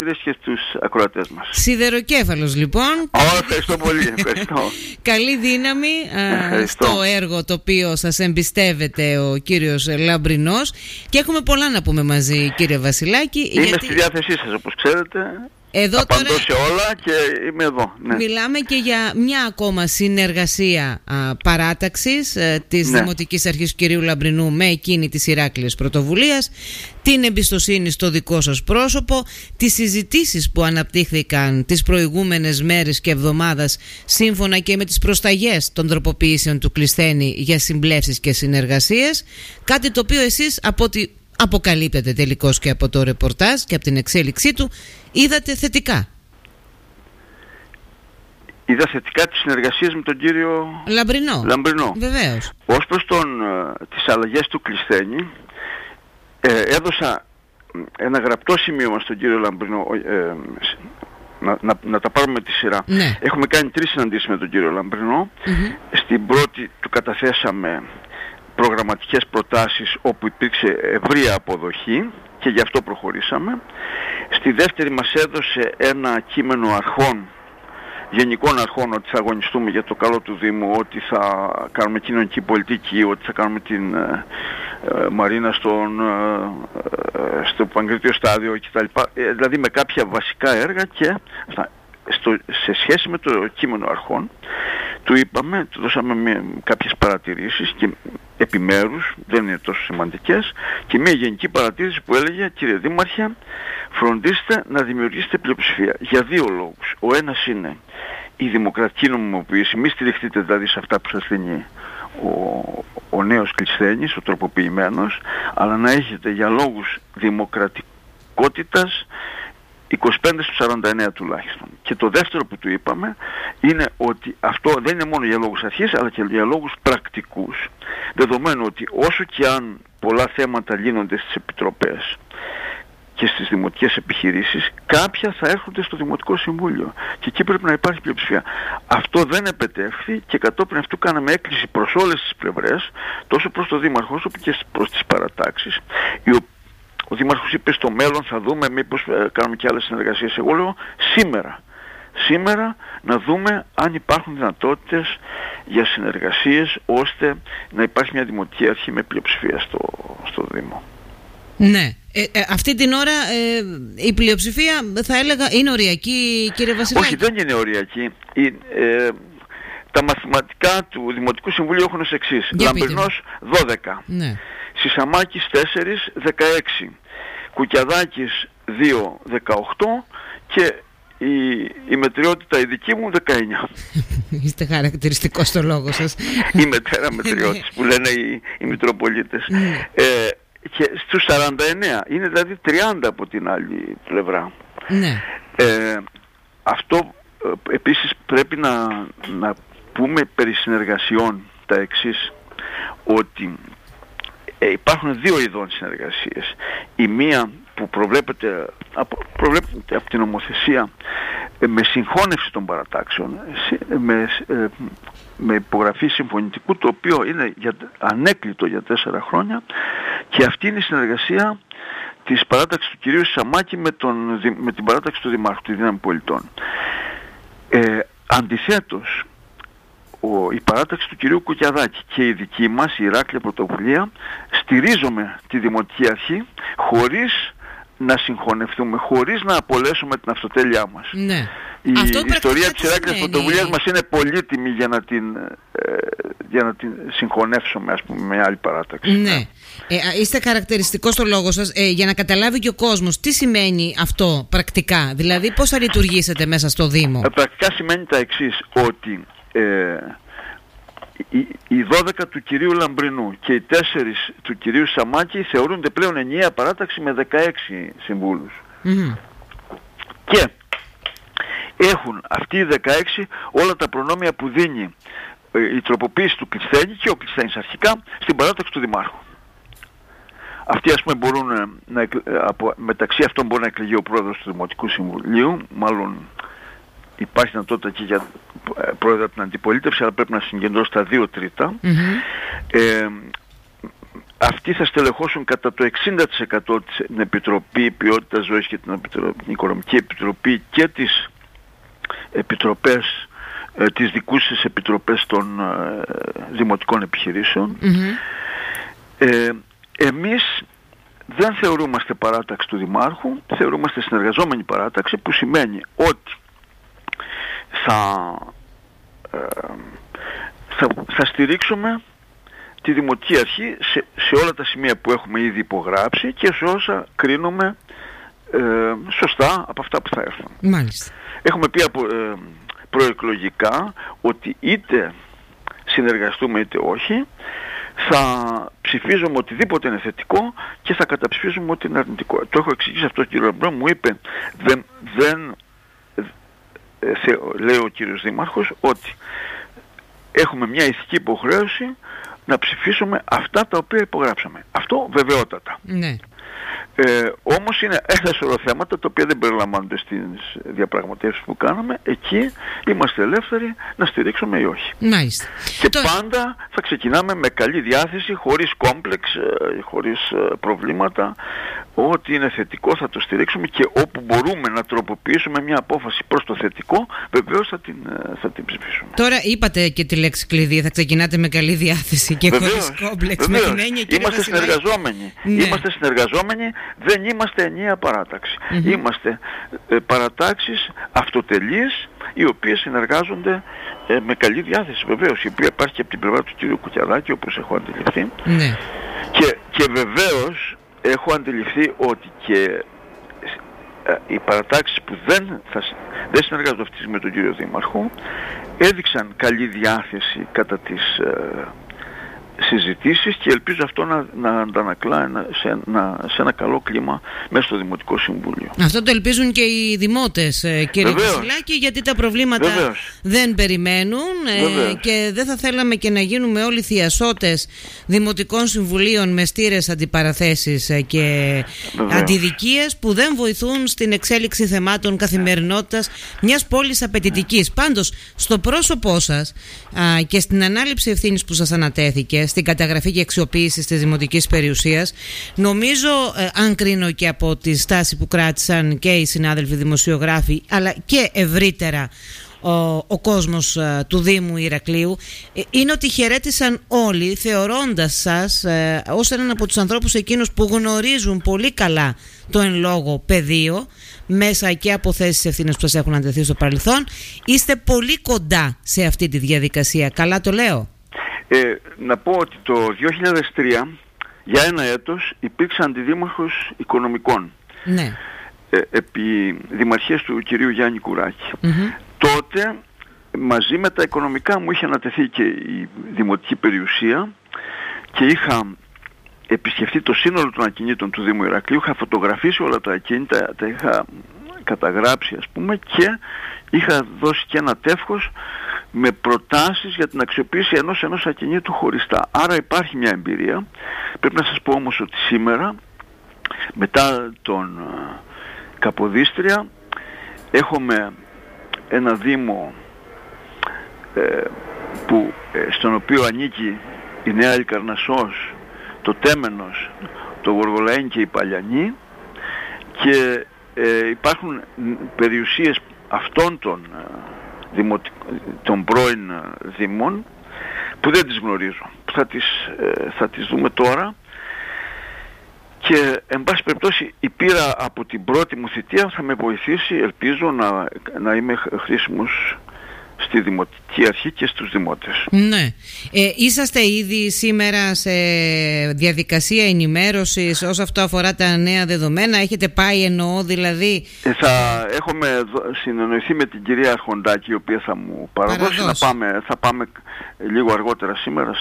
και στους ακροατές μας. Σιδεροκέφαλος λοιπόν. Ευχαριστώ πολύ. Ευχαριστώ. Καλή δύναμη στο έργο το οποίο σας εμπιστεύεται ο κύριος Λαμπρινός, και έχουμε πολλά να πούμε μαζί, κύριε Βασιλάκη. Είμαι στη διάθεσή σας, όπως ξέρετε. Εδώ απαντώ τώρα σε όλα και είμαι εδώ. Ναι. Μιλάμε και για μια ακόμα συνεργασία παράταξης της Δημοτικής Αρχής του κυρίου Λαμπρινού με εκείνη της Ηράκλειας Πρωτοβουλίας, την εμπιστοσύνη στο δικό σας πρόσωπο, τις συζητήσεις που αναπτύχθηκαν τις προηγούμενες μέρες και εβδομάδας σύμφωνα και με τις προσταγές των τροποποιήσεων του Κλεισθένη για συμπλεύσεις και συνεργασίες, κάτι το οποίο εσείς, από ό,τι αποκαλύπτεται τελικώς και από το ρεπορτάζ και από την εξέλιξή του, είδατε θετικά. Είδα θετικά τις συνεργασίες με τον κύριο Λαμπρινό. Βεβαίως. Ως προς τις αλλαγές του Κλεισθένη, έδωσα ένα γραπτό σημείωμα στον κύριο Λαμπρινό, να τα πάρουμε με τη σειρά. Ναι. Έχουμε κάνει 3 συναντήσεις με τον κύριο Λαμπρινό. Στην πρώτη του καταθέσαμε προγραμματικές προτάσεις όπου υπήρξε ευρεία αποδοχή και γι' αυτό προχωρήσαμε. Στη δεύτερη μας έδωσε ένα κείμενο αρχών, γενικών αρχών, ότι θα αγωνιστούμε για το καλό του Δήμου, ότι θα κάνουμε κοινωνική πολιτική, ότι θα κάνουμε την Μαρίνα στο Παγκρίτιο Στάδιο κτλ. Δηλαδή με κάποια βασικά έργα, και σε σχέση με το κείμενο αρχών του είπαμε, του δώσαμε κάποιες παρατηρήσεις και επιμέρους, δεν είναι τόσο σημαντικές, και μια γενική παρατήρηση που έλεγε: κύριε Δήμαρχε, φροντίστε να δημιουργήσετε πλειοψηφία για 2 λόγους. Ο ένας είναι η δημοκρατική νομιμοποίηση, μη στηριχτείτε δηλαδή σε αυτά που σας δίνει ο νέος Κλεισθένης, ο τροποποιημένος, αλλά να έχετε για λόγους δημοκρατικότητας 25 στους 49 τουλάχιστον. Και το δεύτερο που του είπαμε είναι ότι αυτό δεν είναι μόνο για λόγους αρχής, αλλά και για λόγους πρακτικούς. Δεδομένου ότι όσο και αν πολλά θέματα λύνονται στις επιτροπές και στις δημοτικές επιχειρήσεις, κάποια θα έρχονται στο Δημοτικό Συμβούλιο και εκεί πρέπει να υπάρχει πλειοψηφία. Αυτό δεν επετεύχθη και κατόπιν αυτού κάναμε έκκληση προς όλες τις πλευρές, τόσο προς τον Δήμαρχο όσο και προς τις παρατάξεις. Ο Δήμαρχος είπε: στο μέλλον θα δούμε, μήπως κάνουμε και άλλες συνεργασίες. Εγώ λέω σήμερα να δούμε αν υπάρχουν δυνατότητες για συνεργασίες, ώστε να υπάρχει μια δημοτική αρχή με πλειοψηφία στο Δήμο. Ναι. Αυτή την ώρα η πλειοψηφία, θα έλεγα, είναι οριακή, κύριε Βασιλάκη? Όχι, δεν είναι οριακή. Τα μαθηματικά του Δημοτικού Συμβουλίου έχουν ως εξής: Λαμπρινός 12, ναι. Σισαμάκης 4, 16, Κουκιαδάκης 2, 18 και η μετριότητα η δική μου 19. Είστε χαρακτηριστικός στο λόγο σας. Η μετέρα μετριώτης που λένε οι Μητροπολίτες. Και στους 49 είναι δηλαδή 30 από την άλλη πλευρά. Ναι. Αυτό επίσης πρέπει να πούμε περί συνεργασιών τα εξής, ότι υπάρχουν 2 ειδών συνεργασίες. Η μία που προβλέπεται από την νομοθεσία με συγχώνευση των παρατάξεων, με υπογραφή συμφωνητικού, το οποίο είναι ανέκλητο για 4 χρόνια, και αυτή είναι η συνεργασία της παράταξης του κυρίου Σαμάκη με την παράταξη του Δημάρχου, τη Δύναμη Πολιτών. Αντιθέτως, η παράταξη του κυρίου Κουκιαδάκη και η δική μας, η Ηράκλεια Πρωτοβουλία, στηρίζουμε τη Δημοτική Αρχή χωρίς να συγχωνευτούμε, χωρίς να απολέσουμε την αυτοτέλειά μας. Ναι. Η ιστορία της Ηράκλειας Πρωτοβουλίας μας είναι πολύτιμη για να την συγχωνεύσουμε, ας πούμε, με άλλη παράταξη. Ναι. Είστε χαρακτηριστικός στο λόγο σας, για να καταλάβει και ο κόσμος τι σημαίνει αυτό πρακτικά. Δηλαδή πώς θα λειτουργήσετε μέσα στο Δήμο? Πρακτικά σημαίνει τα εξής, ότι οι 12 του κυρίου Λαμπρινού και οι 4 του κυρίου Σαμάκη θεωρούνται πλέον ενιαία παράταξη με 16 συμβούλους. Και έχουν αυτοί οι 16 όλα τα προνόμια που δίνει η τροποποίηση του Κλεισθένη και ο Κλεισθένης αρχικά στην παράταξη του Δημάρχου. Αυτοί, ας πούμε, μπορούν μεταξύ αυτών μπορεί να εκλεγεί ο πρόεδρος του Δημοτικού Συμβουλίου, μάλλον υπάρχει δυνατότητα και για πρόεδρο από την αντιπολίτευση, αλλά πρέπει να συγκεντρώσει τα 2 τρίτα. αυτοί θα στελεχώσουν κατά το 60% την Επιτροπή Ποιότητας Ζωής και την Οικονομική Επιτροπή και τις επιτροπές, τις δικούσες επιτροπές των δημοτικών επιχειρήσεων. Εμείς δεν θεωρούμαστε παράταξη του Δημάρχου, θεωρούμαστε συνεργαζόμενη παράταξη, που σημαίνει ότι θα στηρίξουμε τη Δημοτική Αρχή σε όλα τα σημεία που έχουμε ήδη υπογράψει και σε όσα κρίνουμε σωστά από αυτά που θα έρθουν. Μάλιστα. Έχουμε πει προεκλογικά ότι είτε συνεργαστούμε είτε όχι, θα ψηφίζουμε οτιδήποτε είναι θετικό και θα καταψηφίζουμε ό,τι είναι αρνητικό. Το έχω εξηγήσει αυτό, ο κύριος Λαμπρό μου είπε, λέει ο κύριος Δήμαρχος, ότι έχουμε μια ηθική υποχρέωση να ψηφίσουμε αυτά τα οποία υπογράψαμε. Αυτό βεβαιότατα. Ναι. Όμως είναι ένα σωρό θέματα τα οποία δεν περιλαμβάνονται στις διαπραγματεύσεις που κάναμε. Εκεί είμαστε ελεύθεροι να στηρίξουμε ή όχι. Μάλιστα. Και πάντα θα ξεκινάμε με καλή διάθεση, χωρίς κόμπλεξ, χωρίς προβλήματα. Ό,τι είναι θετικό θα το στηρίξουμε και όπου μπορούμε να τροποποιήσουμε μια απόφαση προς το θετικό, βεβαίως θα την ψηφίσουμε. Τώρα είπατε και τη λέξη κλειδί, θα ξεκινάτε με καλή διάθεση και χωρίς κόμπλεξ. Με την έννοια, είμαστε συνεργαζόμενοι. Ναι. Είμαστε συνεργαζόμενοι, δεν είμαστε ενιαία παράταξη. Είμαστε παρατάξεις αυτοτελείς, οι οποίες συνεργάζονται με καλή διάθεση, βεβαίως, η οποία υπάρχει και από την πλευρά του κ. Κουκιαδάκη, όπως έχω αντιληφθεί. Ναι. Και βεβαίως έχω αντιληφθεί ότι και οι παρατάξεις που δεν συνεργάζονται αυτή με τον κύριο Δήμαρχο έδειξαν καλή διάθεση κατά τις συζητήσεις και ελπίζω αυτό να αντανακλά σε ένα καλό κλίμα μέσα στο Δημοτικό Συμβούλιο. Αυτό το ελπίζουν και οι δημότες, κύριε Βασιλάκη, γιατί τα προβλήματα δεν περιμένουν και δεν θα θέλαμε και να γίνουμε όλοι θειασότες Δημοτικών Συμβουλίων με στήρες αντιπαραθέσεις και αντιδικίες που δεν βοηθούν στην εξέλιξη θεμάτων καθημερινότητας μιας πόλης απαιτητικής. Πάντως, στο πρόσωπό σας και στην ανάληψη ευθύνης που σας ανατέθηκε, στην καταγραφή και αξιοποίηση της δημοτικής περιουσίας, νομίζω, αν κρίνω και από τη στάση που κράτησαν και οι συνάδελφοι δημοσιογράφοι, αλλά και ευρύτερα ο κόσμος του Δήμου Ηρακλείου, είναι ότι χαιρέτησαν όλοι, θεωρώντας σας ως έναν από τους ανθρώπους εκείνους που γνωρίζουν πολύ καλά το εν λόγω πεδίο, μέσα και από θέσεις ευθύνες που σας έχουν αντεθεί στο παρελθόν. Είστε πολύ κοντά σε αυτή τη διαδικασία. Καλά το λέω? Να πω ότι το 2003 για ένα έτος υπήρξε αντιδήμαρχος οικονομικών, ναι, επί δημαρχίας του κυρίου Γιάννη Κουράκη. Τότε μαζί με τα οικονομικά μου είχε ανατεθεί και η δημοτική περιουσία και είχα επισκεφτεί το σύνολο των ακινήτων του Δήμου Ηρακλείου, είχα φωτογραφίσει όλα τα ακίνητα, τα είχα καταγράψει ας πούμε και είχα δώσει και ένα τεύχος με προτάσεις για την αξιοποίηση ενός ακινήτου χωριστά. Άρα υπάρχει μια εμπειρία. Πρέπει να σας πω όμως ότι σήμερα, μετά τον Καποδίστρια, έχουμε ένα Δήμο στον οποίο ανήκει η Νέα Λικαρνασσός, το Τέμενος, το Γοργολαΐν και η Παλιανή, και υπάρχουν περιουσίες αυτών των πρώην Δήμων που δεν τις γνωρίζω, που θα τις δούμε τώρα, και εν πάση περιπτώσει η πείρα από την πρώτη μου θητεία θα με βοηθήσει, ελπίζω, να είμαι χρήσιμος στη Δημοτική Αρχή και στους δημότες. Ναι. Είσαστε ήδη σήμερα σε διαδικασία ενημέρωσης όσο αυτό αφορά τα νέα δεδομένα? Έχετε πάει, εννοώ δηλαδή? Θα έχουμε συνεννοηθεί με την κυρία Αρχοντάκη, η οποία θα μου παραδώσει. Θα πάμε λίγο αργότερα σήμερα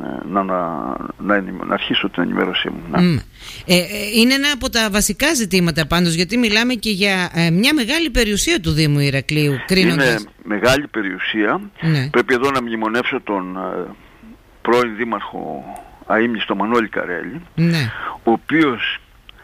να αρχίσω την ενημέρωσή μου. Ναι. Είναι ένα από τα βασικά ζητήματα πάντως, γιατί μιλάμε και για μια μεγάλη περιουσία του Δήμου Ηρακλείου. Είναι μεγάλη περιουσία. Ναι. Πρέπει εδώ να μνημονεύσω τον πρώην Δήμαρχο αείμνηστο Μανώλη Καρέλη, ναι, ο οποίος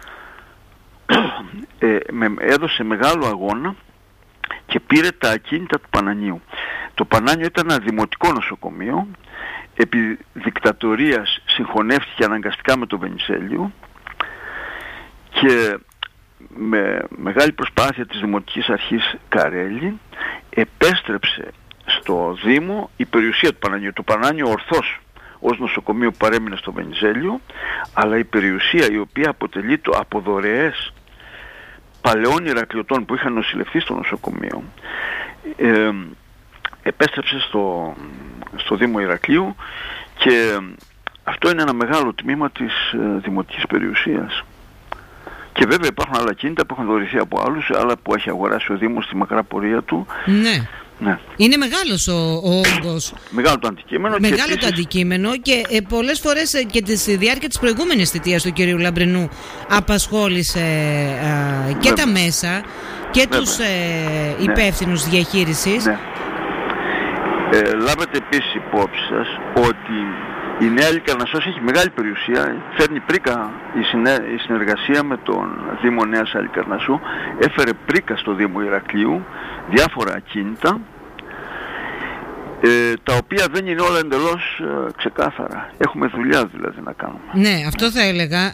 έδωσε μεγάλο αγώνα και πήρε τα ακίνητα του Πανανίου. Το Πανάνιο ήταν ένα δημοτικό νοσοκομείο. Επί δικτατορίας συγχωνεύτηκε αναγκαστικά με το Βενιζέλιο και με μεγάλη προσπάθεια της Δημοτικής Αρχής Καρέλη επέστρεψε στο Δήμο η περιουσία του Πανανιού. Το Πανάνιο ορθώς ως νοσοκομείο που παρέμεινε στο Βενιζέλιο, αλλά η περιουσία η οποία αποτελείται από δωρεές παλαιών Ηρακλειωτών που είχαν νοσηλευθεί στο νοσοκομείο επέστρεψε στο Δήμο Ηρακλείου, και αυτό είναι ένα μεγάλο τμήμα της δημοτικής περιουσίας. Και βέβαια υπάρχουν άλλα κίνητα που έχουν δωρηθεί από άλλους, άλλα που έχει αγοράσει ο Δήμος στη μακρά πορεία του. Ναι. Ναι. Είναι μεγάλος ο όγκος. Μεγάλο το αντικείμενο. Μεγάλο το αντικείμενο, και πολλές φορές και τη διάρκεια της προηγούμενης θητείας του κυρίου Λαμπρινού απασχόλησε και τα μέσα και τους υπεύθυνους διαχείρισης. Ναι. Λάβετε επίσης υπόψη σας ότι η Νέα Αλικαρνασσός έχει μεγάλη περιουσία. Φέρνει πρίκα η συνεργασία με τον Δήμο Νέας Αλικαρνασσού. Έφερε πρίκα στο Δήμο Ηρακλείου διάφορα ακίνητα, τα οποία δεν είναι όλα εντελώς ξεκάθαρα. Έχουμε δουλειά δηλαδή να κάνουμε. Ναι, αυτό θα έλεγα.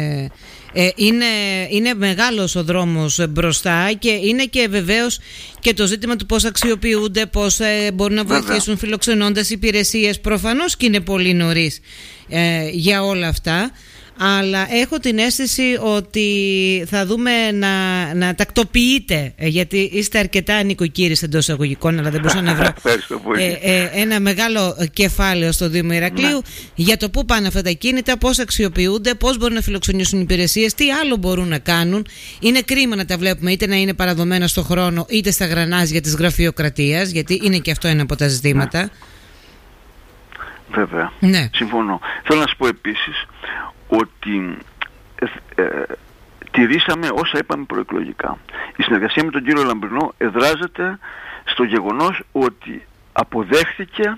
Είναι μεγάλος ο δρόμος μπροστά, και είναι και βεβαίως και το ζήτημα του πώς αξιοποιούνται, πώς μπορούν να βοηθήσουν φιλοξενώντας υπηρεσίες. Προφανώς και είναι πολύ νωρίς για όλα αυτά, αλλά έχω την αίσθηση ότι θα δούμε να τακτοποιείτε, γιατί είστε αρκετά νοικοκύρης εντός εισαγωγικών, αλλά δεν μπορούσα να βρω ένα μεγάλο κεφάλαιο στο Δήμο Ηρακλείου για το πού πάνε αυτά τα κίνητα, πώς αξιοποιούνται, πώς μπορούν να φιλοξενήσουν υπηρεσίες, τι άλλο μπορούν να κάνουν. Είναι κρίμα να τα βλέπουμε είτε να είναι παραδομένα στο χρόνο, είτε στα γρανάζια της γραφειοκρατίας, γιατί είναι και αυτό ένα από τα ζητήματα. Βέβαια, συμφωνώ. Θέλω να σας πω επίσης ότι τηρήσαμε όσα είπαμε προεκλογικά. Η συνεργασία με τον κύριο Λαμπρινό εδράζεται στο γεγονός ότι αποδέχθηκε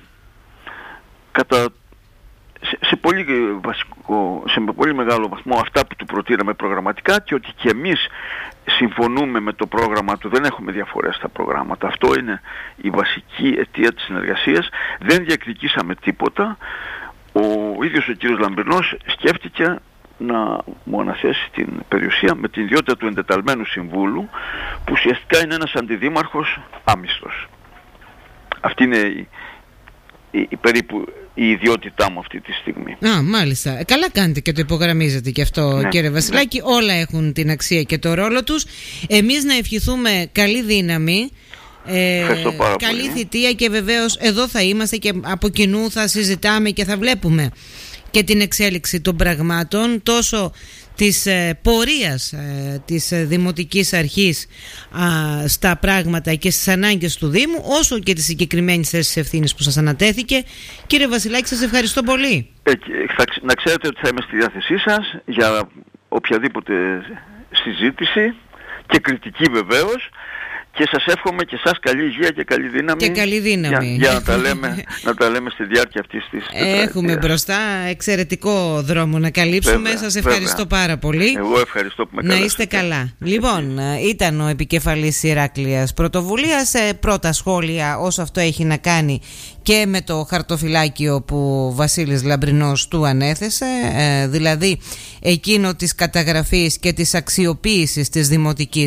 σε πολύ μεγάλο βαθμό αυτά που του προτείναμε προγραμματικά, και ότι και εμείς συμφωνούμε με το πρόγραμμα του, δεν έχουμε διαφορές στα προγράμματα. Αυτό είναι η βασική αιτία της συνεργασίας. Δεν διακριτήσαμε τίποτα. Ο ίδιος ο κύριος Λαμπρινός σκέφτηκε να μου αναθέσει την περιουσία με την ιδιότητα του εντεταλμένου συμβούλου, που ουσιαστικά είναι ένας αντιδήμαρχος άμυστος. Αυτή είναι περίπου η ιδιότητά μου αυτή τη στιγμή. Μάλιστα. Καλά κάνετε και το υπογραμμίζετε και αυτό, κύριε Βασιλάκη. Όλα έχουν την αξία και το ρόλο τους. Εμείς να ευχηθούμε καλή δύναμη, καλή θητεία, και βεβαίως εδώ θα είμαστε και από κοινού θα συζητάμε και θα βλέπουμε και την εξέλιξη των πραγμάτων, τόσο της πορείας της Δημοτικής Αρχής στα πράγματα και στις ανάγκες του Δήμου, όσο και τη συγκεκριμένη θέση ευθύνης που σας ανατέθηκε. Κύριε Βασιλάκη, σας ευχαριστώ πολύ. Να ξέρετε ότι θα είμαι στη διάθεσή σας για οποιαδήποτε συζήτηση και κριτική βεβαίως, και σας εύχομαι και εσάς καλή υγεία και καλή δύναμη. Και καλή δύναμη. Για να τα λέμε στη διάρκεια αυτής της τετραετίας. Έχουμε μπροστά εξαιρετικό δρόμο να καλύψουμε. Σας ευχαριστώ πάρα πολύ. Εγώ ευχαριστώ που με καλέσατε. Να είστε καλά. Λοιπόν, ήταν ο επικεφαλής Ηράκλειας Πρωτοβουλίας. Πρώτα σχόλια όσο αυτό έχει να κάνει και με το χαρτοφυλάκιο που ο Βασίλης Λαμπρινός του ανέθεσε, δηλαδή εκείνο της καταγραφής και της αξιοποίησης της δημοτικής